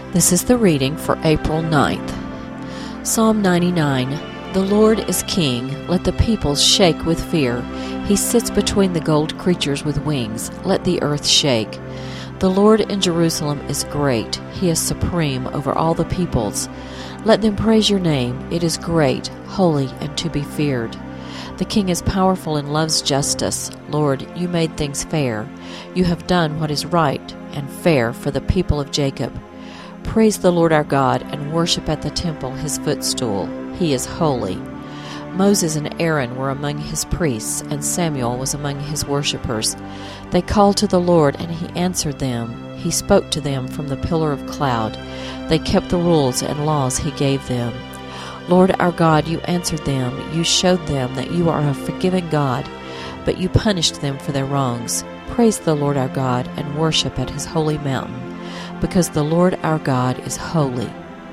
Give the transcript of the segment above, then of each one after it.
This is the reading for April 9th. Psalm 99. The Lord is King, let the peoples shake with fear. He sits between the gold creatures with wings, let the earth shake. The Lord in Jerusalem is great, He is supreme over all the peoples. Let them praise your name, it is great, holy, and to be feared. The King is powerful and loves justice. Lord, you made things fair. You have done what is right and fair for the people of Jacob. Praise the Lord our God and worship at the temple His footstool. He is holy. Moses and Aaron were among His priests, and Samuel was among His worshippers. They called to the Lord, and He answered them. He spoke to them from the pillar of cloud. They kept the rules and laws He gave them. Lord our God, you answered them. You showed them that you are a forgiving God, but you punished them for their wrongs. Praise the Lord our God and worship at His holy mountain, because the Lord our God is holy.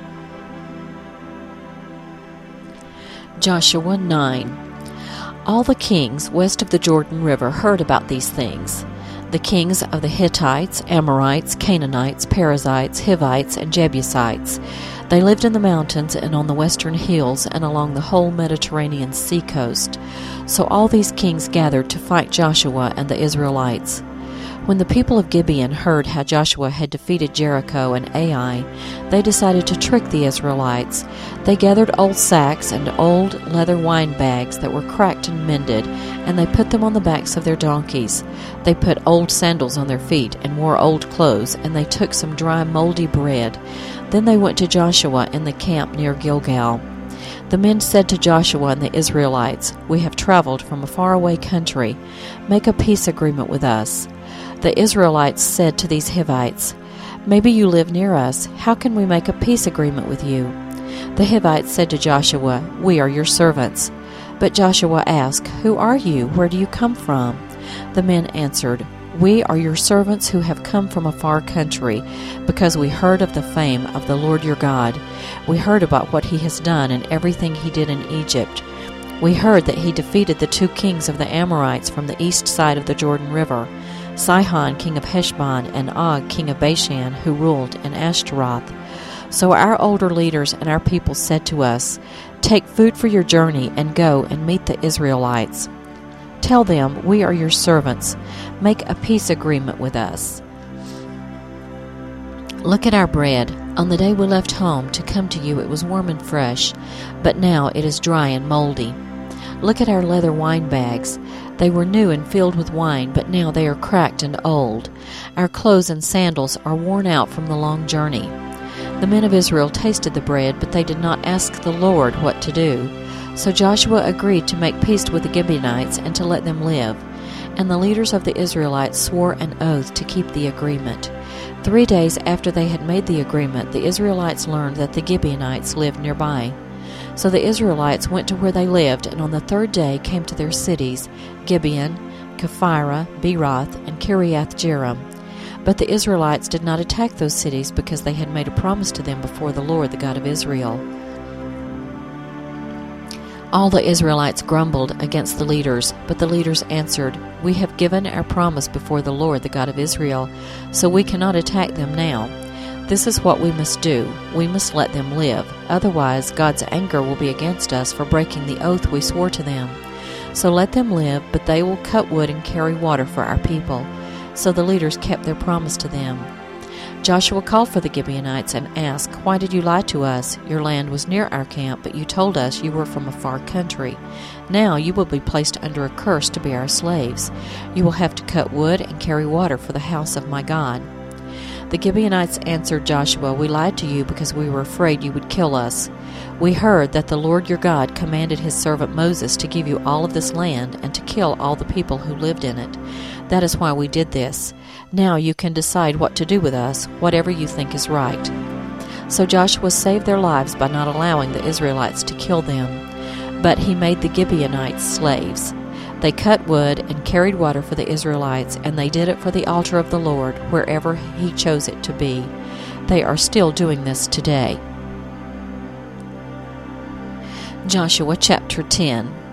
Joshua 9. All the kings west of the Jordan River heard about these things. The kings of the Hittites, Amorites, Canaanites, Perizzites, Hivites, and Jebusites. They lived in the mountains and on the western hills and along the whole Mediterranean sea coast. So all these kings gathered to fight Joshua and the Israelites. When the people of Gibeon heard how Joshua had defeated Jericho and Ai, they decided to trick the Israelites. They gathered old sacks and old leather wine bags that were cracked and mended, and they put them on the backs of their donkeys. They put old sandals on their feet and wore old clothes, and they took some dry moldy bread. Then they went to Joshua in the camp near Gilgal. The men said to Joshua and the Israelites, "We have traveled from a faraway country. Make a peace agreement with us." The Israelites said to these Hivites, "Maybe you live near us. How can we make a peace agreement with you?" The Hivites said to Joshua, "We are your servants." But Joshua asked, "Who are you? Where do you come from?" The men answered, "We are your servants who have come from a far country, because we heard of the fame of the Lord your God. We heard about what He has done and everything He did in Egypt. We heard that He defeated the 2 kings of the Amorites from the east side of the Jordan River, Sihon, king of Heshbon, and Og, king of Bashan, who ruled in Ashtaroth. So our older leaders and our people said to us, 'Take food for your journey and go and meet the Israelites. Tell them, we are your servants. Make a peace agreement with us. Look at our bread. On the day we left home to come to you, it was warm and fresh, but now it is dry and moldy. Look at our leather wine bags. They were new and filled with wine, but now they are cracked and old. Our clothes and sandals are worn out from the long journey.' The men of Israel tasted the bread, but they did not ask the Lord what to do. So Joshua agreed to make peace with the Gibeonites and to let them live. And the leaders of the Israelites swore an oath to keep the agreement. 3 days after they had made the agreement, the Israelites learned that the Gibeonites lived nearby. So the Israelites went to where they lived, and on the 3rd day came to their cities, Gibeon, Kephirah, Beeroth, and Kiriath-jearim. But the Israelites did not attack those cities because they had made a promise to them before the Lord, the God of Israel. All the Israelites grumbled against the leaders, but the leaders answered, "We have given our promise before the Lord, the God of Israel, so we cannot attack them now. This is what we must do. We must let them live. Otherwise, God's anger will be against us for breaking the oath we swore to them. So let them live, but they will cut wood and carry water for our people." So the leaders kept their promise to them. Joshua called for the Gibeonites and asked, "Why did you lie to us? Your land was near our camp, but you told us you were from a far country. Now you will be placed under a curse to be our slaves. You will have to cut wood and carry water for the house of my God." The Gibeonites answered Joshua, "We lied to you because we were afraid you would kill us. We heard that the Lord your God commanded his servant Moses to give you all of this land and to kill all the people who lived in it. That is why we did this. Now you can decide what to do with us, whatever you think is right." So Joshua saved their lives by not allowing the Israelites to kill them, but he made the Gibeonites slaves. They cut wood and carried water for the Israelites, and they did it for the altar of the Lord, wherever he chose it to be. They are still doing this today. Joshua chapter 10.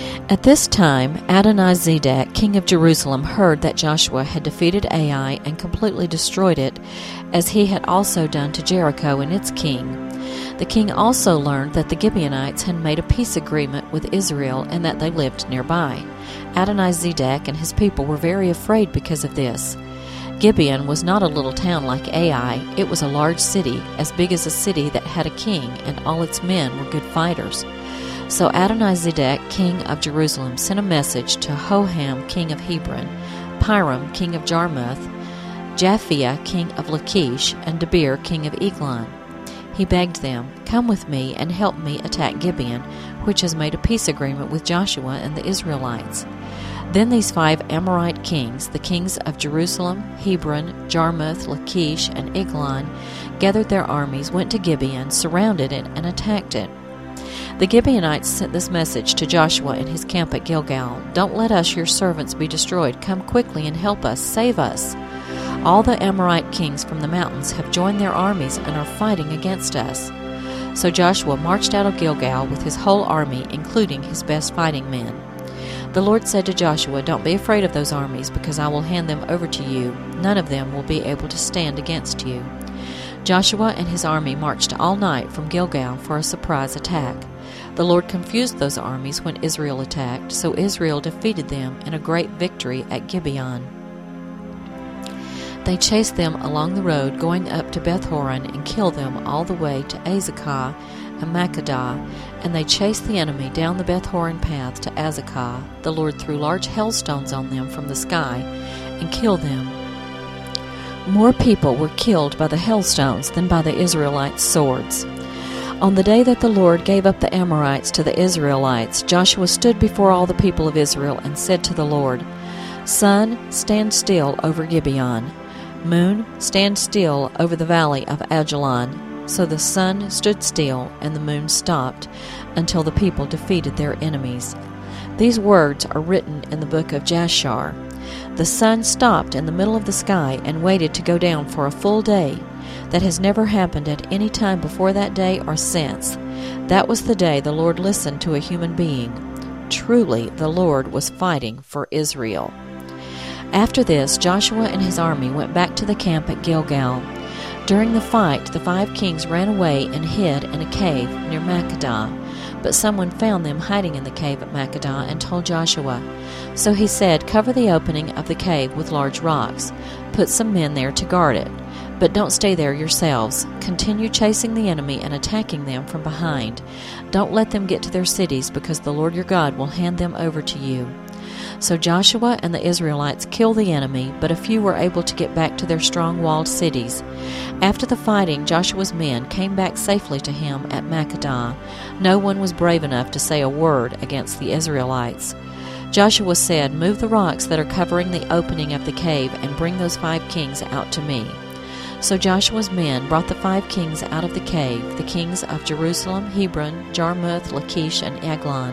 At this time, Adonizedek, king of Jerusalem, heard that Joshua had defeated Ai and completely destroyed it, as he had also done to Jericho and its king. The king also learned that the Gibeonites had made a peace agreement with Israel and that they lived nearby. Adonizedek and his people were very afraid because of this. Gibeon was not a little town like Ai. It was a large city, as big as a city that had a king, and all its men were good fighters. So Adonizedek, king of Jerusalem, sent a message to Hoham, king of Hebron, Piram, king of Jarmuth, Japhia, king of Lachish, and Debir, king of Eglon. He begged them, "Come with me and help me attack Gibeon, which has made a peace agreement with Joshua and the Israelites." Then these 5 Amorite kings, the kings of Jerusalem, Hebron, Jarmuth, Lachish, and Eglon, gathered their armies, went to Gibeon, surrounded it, and attacked it. The Gibeonites sent this message to Joshua in his camp at Gilgal: "Don't let us, your servants, be destroyed. Come quickly and help us. Save us. All the Amorite kings from the mountains have joined their armies and are fighting against us." So Joshua marched out of Gilgal with his whole army, including his best fighting men. The Lord said to Joshua, "Don't be afraid of those armies, because I will hand them over to you. None of them will be able to stand against you." Joshua and his army marched all night from Gilgal for a surprise attack. The Lord confused those armies when Israel attacked, so Israel defeated them in a great victory at Gibeon. They chased them along the road going up to Beth-horon and killed them all the way to Azekah and Makkedah, and they chased the enemy down the Beth-horon path to Azekah. The Lord threw large hailstones on them from the sky and killed them. More people were killed by the hailstones than by the Israelites' swords. On the day that the Lord gave up the Amorites to the Israelites, Joshua stood before all the people of Israel and said to the Lord, "Sun, stand still over Gibeon. Moon, stand still over the valley of Ajalon." So the sun stood still and the moon stopped until the people defeated their enemies. These words are written in the book of Jashar. The sun stopped in the middle of the sky and waited to go down for a full day. That has never happened at any time before that day or since. That was the day the Lord listened to a human being. Truly, the Lord was fighting for Israel. After this, Joshua and his army went back to the camp at Gilgal. During the fight, the 5 kings ran away and hid in a cave near Makkedah. But someone found them hiding in the cave at Makkedah and told Joshua. So he said, "Cover the opening of the cave with large rocks. Put some men there to guard it. But don't stay there yourselves. Continue chasing the enemy and attacking them from behind. Don't let them get to their cities, because the Lord your God will hand them over to you." So Joshua and the Israelites killed the enemy, but a few were able to get back to their strong walled cities. After the fighting, Joshua's men came back safely to him at Makkedah. No one was brave enough to say a word against the Israelites. Joshua said, "Move the rocks that are covering the opening of the cave and bring those 5 kings out to me." So Joshua's men brought the 5 kings out of the cave, the kings of Jerusalem, Hebron, Jarmuth, Lachish, and Eglon.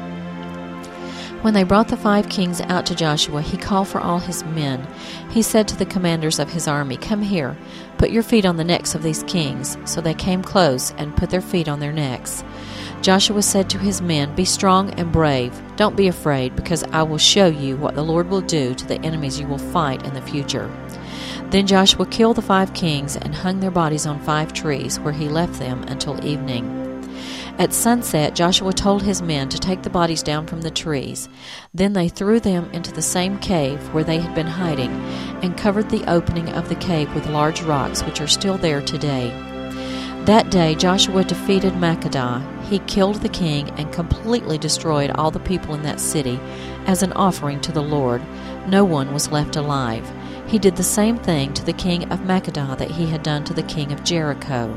When they brought the 5 kings out to Joshua, he called for all his men. He said to the commanders of his army, "Come here, put your feet on the necks of these kings." So they came close and put their feet on their necks. Joshua said to his men, "Be strong and brave. Don't be afraid, because I will show you what the Lord will do to the enemies you will fight in the future." Then Joshua killed the 5 kings and hung their bodies on 5 trees, where he left them until evening. At sunset, Joshua told his men to take the bodies down from the trees. Then they threw them into the same cave where they had been hiding, and covered the opening of the cave with large rocks, which are still there today. That day Joshua defeated Makkedah. He killed the king and completely destroyed all the people in that city as an offering to the Lord. No one was left alive. He did the same thing to the king of Makkedah that he had done to the king of Jericho.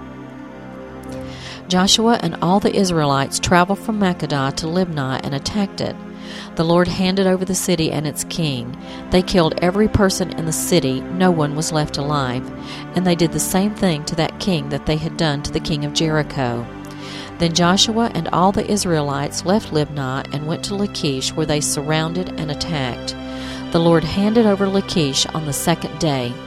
Joshua and all the Israelites traveled from Makkedah to Libnah and attacked it. The Lord handed over the city and its king. They killed every person in the city. No one was left alive. And they did the same thing to that king that they had done to the king of Jericho. Then Joshua and all the Israelites left Libnah and went to Lachish, where they surrounded and attacked. The Lord handed over Lachish on the 2nd day.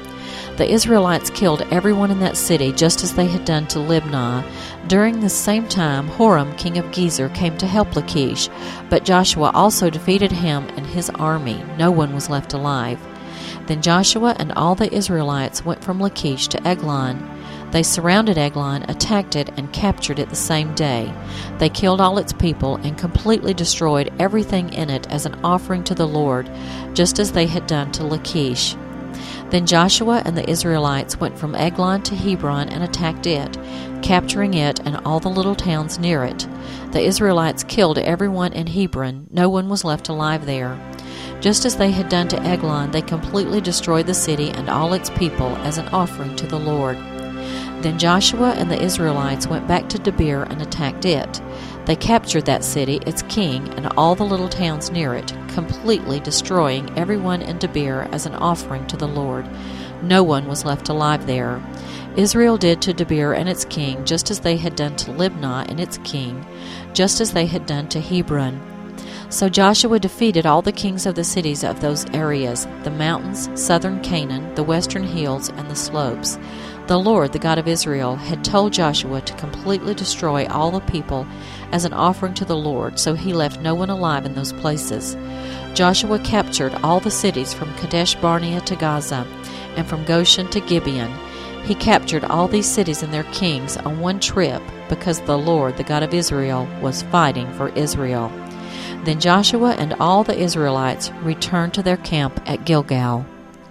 The Israelites killed everyone in that city, just as they had done to Libnah. During this same time, Horam, king of Gezer, came to help Lachish, but Joshua also defeated him and his army. No one was left alive. Then Joshua and all the Israelites went from Lachish to Eglon. They surrounded Eglon, attacked it, and captured it the same day. They killed all its people and completely destroyed everything in it as an offering to the Lord, just as they had done to Lachish. Then Joshua and the Israelites went from Eglon to Hebron and attacked it, capturing it and all the little towns near it. The Israelites killed everyone in Hebron. No one was left alive there. Just as they had done to Eglon, they completely destroyed the city and all its people as an offering to the Lord. Then Joshua and the Israelites went back to Debir and attacked it. They captured that city, its king, and all the little towns near it, completely destroying everyone in Debir as an offering to the Lord. No one was left alive there. Israel did to Debir and its king just as they had done to Libnah and its king, just as they had done to Hebron. So Joshua defeated all the kings of the cities of those areas, the mountains, southern Canaan, the western hills, and the slopes. The Lord, the God of Israel, had told Joshua to completely destroy all the people as an offering to the Lord, so he left no one alive in those places. Joshua captured all the cities from Kadesh Barnea to Gaza, and from Goshen to Gibeon. He captured all these cities and their kings on one trip, because the Lord, the God of Israel, was fighting for Israel. Then Joshua and all the Israelites returned to their camp at Gilgal.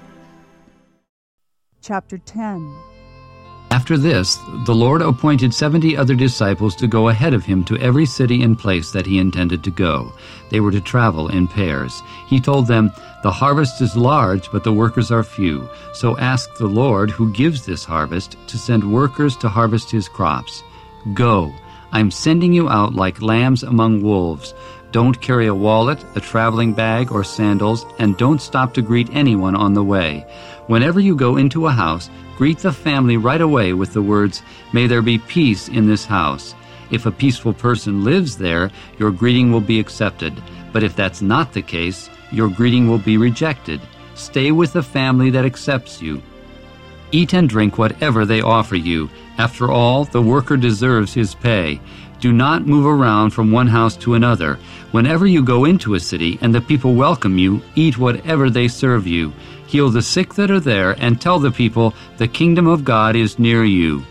Chapter 10. After this, the Lord appointed 70 other disciples to go ahead of him to every city and place that he intended to go. They were to travel in pairs. He told them, "The harvest is large, but the workers are few. So ask the Lord, who gives this harvest, to send workers to harvest his crops. Go, I'm sending you out like lambs among wolves. Don't carry a wallet, a traveling bag, or sandals, and don't stop to greet anyone on the way. Whenever you go into a house, greet the family right away with the words, 'May there be peace in this house.' If a peaceful person lives there, your greeting will be accepted. But if that's not the case, your greeting will be rejected. Stay with the family that accepts you. Eat and drink whatever they offer you. After all, the worker deserves his pay. Do not move around from one house to another. Whenever you go into a city and the people welcome you, eat whatever they serve you. Heal the sick that are there and tell the people, the kingdom of God is near you.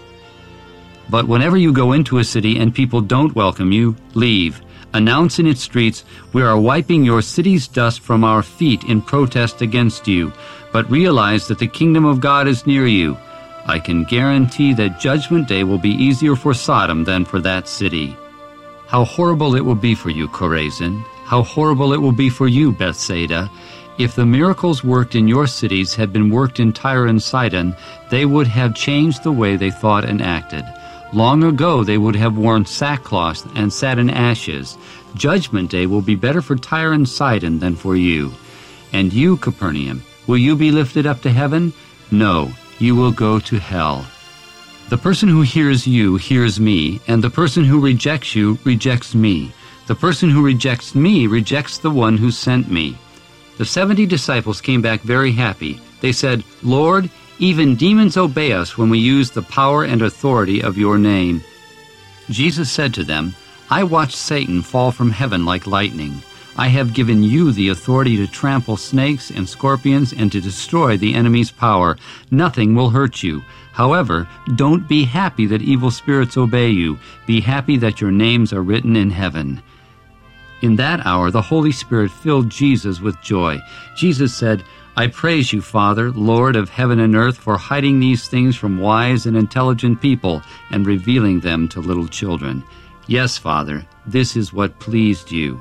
But whenever you go into a city and people don't welcome you, leave. Announce in its streets, 'We are wiping your city's dust from our feet in protest against you.' But realize that the kingdom of God is near you. I can guarantee that Judgment Day will be easier for Sodom than for that city. How horrible it will be for you, Chorazin! How horrible it will be for you, Bethsaida! If the miracles worked in your cities had been worked in Tyre and Sidon, they would have changed the way they thought and acted. Long ago they would have worn sackcloth and sat in ashes. Judgment Day will be better for Tyre and Sidon than for you. And you, Capernaum, will you be lifted up to heaven? No, you will go to hell. The person who hears you hears me, and the person who rejects you rejects me. The person who rejects me rejects the one who sent me." The 70 disciples came back very happy. They said, "Lord, even demons obey us when we use the power and authority of your name." Jesus said to them, "I watched Satan fall from heaven like lightning. I have given you the authority to trample snakes and scorpions and to destroy the enemy's power. Nothing will hurt you. However, don't be happy that evil spirits obey you. Be happy that your names are written in heaven." In that hour, the Holy Spirit filled Jesus with joy. Jesus said, "I praise you, Father, Lord of heaven and earth, for hiding these things from wise and intelligent people and revealing them to little children. Yes, Father, this is what pleased you.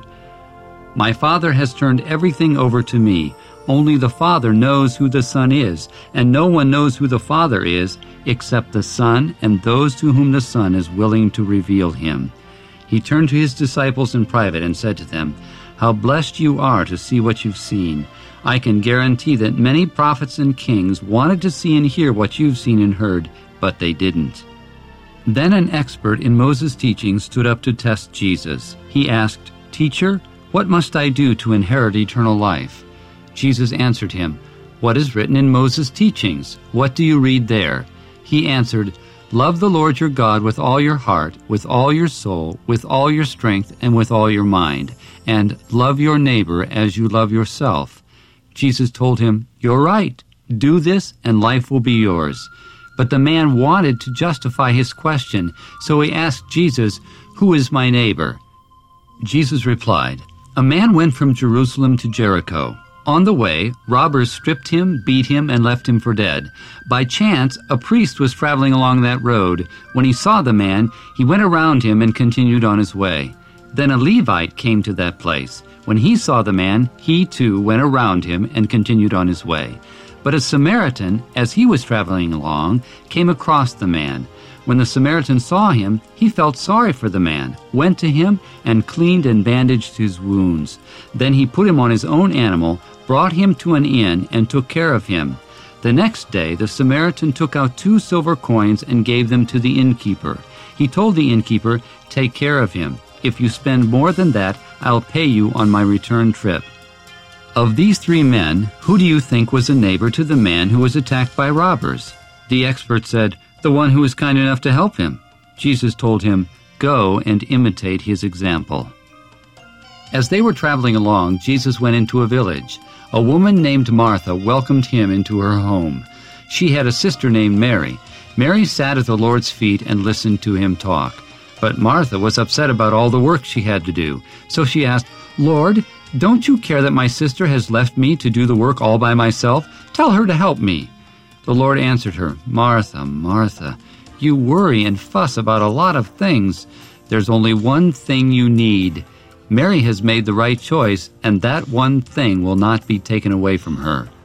My Father has turned everything over to me. Only the Father knows who the Son is, and no one knows who the Father is except the Son and those to whom the Son is willing to reveal him." He turned to his disciples in private and said to them, "How blessed you are to see what you've seen. I can guarantee that many prophets and kings wanted to see and hear what you've seen and heard, but they didn't." Then an expert in Moses' teaching stood up to test Jesus. He asked, "Teacher, what must I do to inherit eternal life?" Jesus answered him, "What is written in Moses' teachings? What do you read there?" He answered, "Love the Lord your God with all your heart, with all your soul, with all your strength, and with all your mind, and love your neighbor as you love yourself." Jesus told him, "You're right. Do this, and life will be yours." But the man wanted to justify his question, so he asked Jesus, "Who is my neighbor?" Jesus replied, "A man went from Jerusalem to Jericho. On the way, robbers stripped him, beat him, and left him for dead. By chance, a priest was traveling along that road. When he saw the man, he went around him and continued on his way. Then a Levite came to that place. When he saw the man, he too went around him and continued on his way. But a Samaritan, as he was traveling along, came across the man. When the Samaritan saw him, he felt sorry for the man, went to him, and cleaned and bandaged his wounds. Then he put him on his own animal, brought him to an inn, and took care of him. The next day the Samaritan took out 2 silver coins and gave them to the innkeeper. He told the innkeeper, "Take care of him. If you spend more than that, I'll pay you on my return trip." Of these 3 men, who do you think was a neighbor to the man who was attacked by robbers? The expert said, "The one who was kind enough to help him." Jesus told him, "Go and imitate his example." As they were traveling along, Jesus went into a village. A woman named Martha welcomed him into her home. She had a sister named Mary. Mary sat at the Lord's feet and listened to him talk. But Martha was upset about all the work she had to do. So she asked, "Lord, don't you care that my sister has left me to do the work all by myself? Tell her to help me." The Lord answered her, "Martha, Martha, you worry and fuss about a lot of things. There's only one thing you need. Mary has made the right choice, and that one thing will not be taken away from her."